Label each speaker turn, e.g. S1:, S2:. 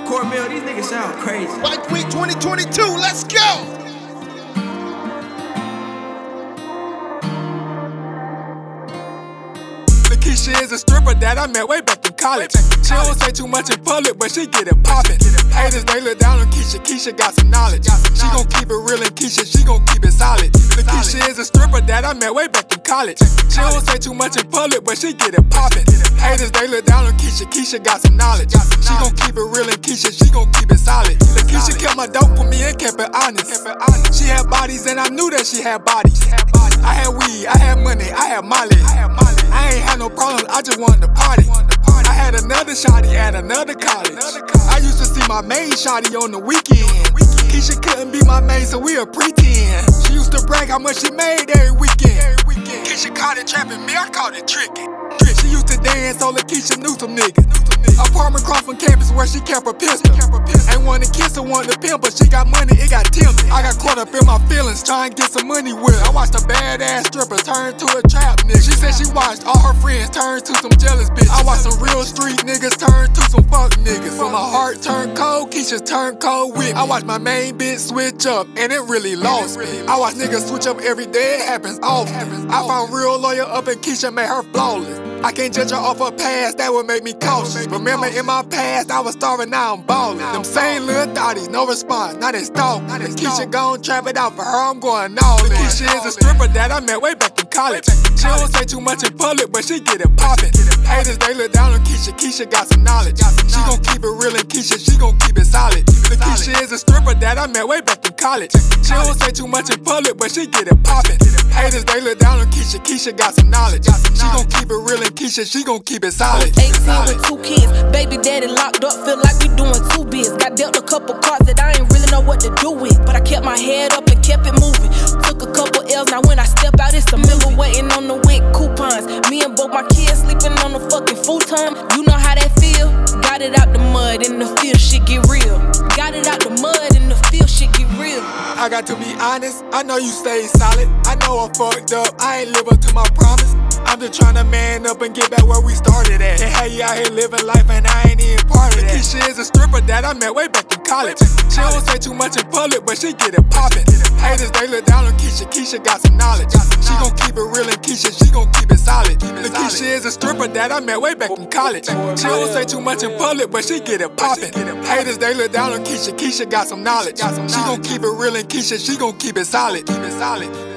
S1: Cornmeal, these niggas sound crazy.
S2: White Week 2022, let's go!
S3: Keisha is a stripper that I met way back in college. She don't say too much in public, but she get it poppin'. Haters, they look down on Keisha. Keisha got some knowledge. She gon' keep it real and Keisha, she gon' keep it solid. Keisha is a stripper that I met way back in college. She don't say too much in public, but she get it poppin'. Haters, they look down on Keisha. Keisha got some knowledge. She gon' keep it real and Keisha, she gon' keep it solid. Keisha kept my dope for me and kept it honest. She had bodies and I knew that she had bodies. I had weed, I had money, I had Molly. I ain't had no problems, I just wanted to party. I had another shawty at another college. I used to see my main shawty on the weekend. Keisha couldn't be my main, so we a pretend. She used to brag how much she made every weekend. Keisha caught it trapping me, I caught it tricking. She used to dance, so Keisha knew some niggas. Apartment across from campus where she kept her pistol. Ain't wanna kiss her, wanted to pimp, but she got money, it got tempted. I got caught up in my feelings, trying to get some money with her. I watched a badass stripper turn to a trap nigga. She said she watched all her friends turn to some jealous bitches. I watched some real street niggas turn to some fuck niggas. When my heart turned cold, Keisha turned cold with me. I watched my main bitch switch up, and it really lost me. I watch niggas switch up every day, it happens often. I found real loyal up and Keisha made her flawless. I can't judge her off her past, that would make me cautious. Remember in my past, I was starving, now I'm ballin'. Them same little thotties, no response, now they stalk. Keisha gon' trap it out for her, I'm going all in. Keisha is a stripper that I met way back in college. She don't say too much in public, but she get it poppin'. Haters, they look down on Keisha. Keisha got some knowledge. She gon' keep it real and Keisha, she gon' keep it solid. Keisha is a stripper that I met way back in college. She don't say too much in public, but she get it poppin'. Haters, they look down on Keisha. Keisha got some knowledge. She gon' keep it real and Keisha, she gon' keep it solid.
S4: 18 with 2 kids, baby daddy locked up, feel like we doing 2 biz. Got dealt a couple cards that I ain't really know what to do with, but I kept my head up and kept it moving. Took a couple L's, now when I step out it's a middle, waiting on the wick coupons. Me and both my kids sleeping on the fucking futon. You know how that feel? Got it out the mud, in the field shit get real. Got it out the mud, in the field shit get real.
S3: I got to be honest, I know you stay solid. I know I fucked up, I ain't live up to my promise. I'm just tryna man up and get back where we started at. And hey, you out here living life and I ain't even part of that. Keisha is a stripper that I met way back in college. She don't say too much in public, but she get it poppin'. Haters, they look down on Keisha. Keisha got some knowledge. She gon' keep it real and Keisha, she gon' keep it solid. Keisha is a stripper that I met way back in college. She don't say too much in public, but she get it poppin'. Haters, they look down on Keisha. Keisha got some knowledge. She gon' keep it real and Keisha, she gon' keep it solid.